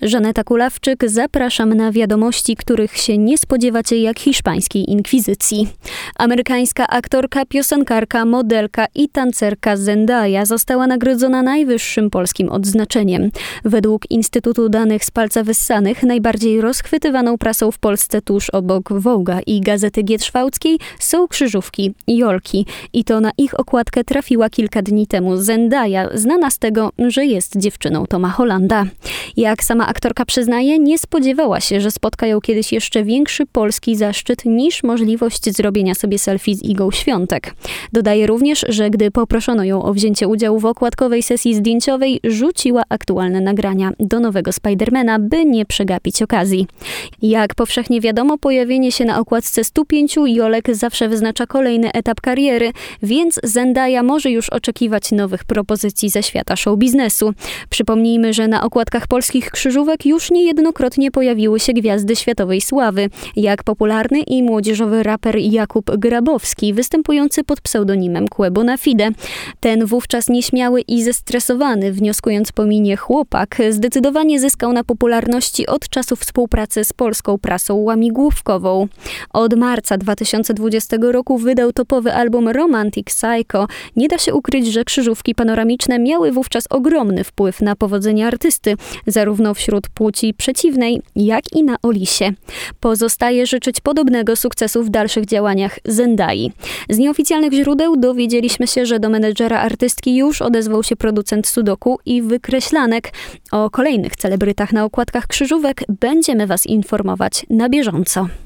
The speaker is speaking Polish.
Żaneta Kulawczyk, zapraszam na wiadomości, których się nie spodziewacie jak hiszpańskiej inkwizycji. Amerykańska aktorka, piosenkarka, modelka i tancerka Zendaya została nagrodzona najwyższym polskim odznaczeniem. Według Instytutu Danych z Palca Wyssanych najbardziej rozchwytywaną prasą w Polsce tuż obok Vogue'a i Gazety Gietrzwałckiej są krzyżówki Jolki. I to na ich okładkę trafiła kilka dni temu Zendaya, znana z tego, że jest dziewczyną Toma Hollanda. Jak sama aktorka przyznaje, nie spodziewała się, że spotka ją kiedyś jeszcze większy polski zaszczyt niż możliwość zrobienia sobie selfie z Igą Świątek. Dodaje również, że gdy poproszono ją o wzięcie udziału w okładkowej sesji zdjęciowej, rzuciła aktualne nagrania do nowego Spidermana, by nie przegapić okazji. Jak powszechnie wiadomo, pojawienie się na okładce 105 Jolek zawsze wyznacza kolejny etap kariery, więc Zendaya może już oczekiwać nowych propozycji ze świata showbiznesu. Przypomnijmy, że na okładkach polskich krzyżówek już niejednokrotnie pojawiły się gwiazdy światowej sławy, jak popularny i młodzieżowy raper Jakub Grabowski, występujący pod pseudonimem Quebo na Fide. Ten wówczas nieśmiały i zestresowany, wnioskując po minie chłopak, zdecydowanie zyskał na popularności od czasu współpracy z polską prasą łamigłówkową. Od marca 2020 roku wydał topowy album Romantic Psycho. Nie da się ukryć, że krzyżówki panoramiczne miały wówczas ogromny wpływ na powodzenie artysty, zarówno wśród płci przeciwnej, jak i na Olisie. Pozostaje życzyć podobnego sukcesu w dalszych działaniach Zendai. Z nieoficjalnych źródeł dowiedzieliśmy się, że do menedżera artystki już odezwał się producent sudoku i wykreślanek. O kolejnych celebrytach na okładkach krzyżówek będziemy Was informować na bieżąco.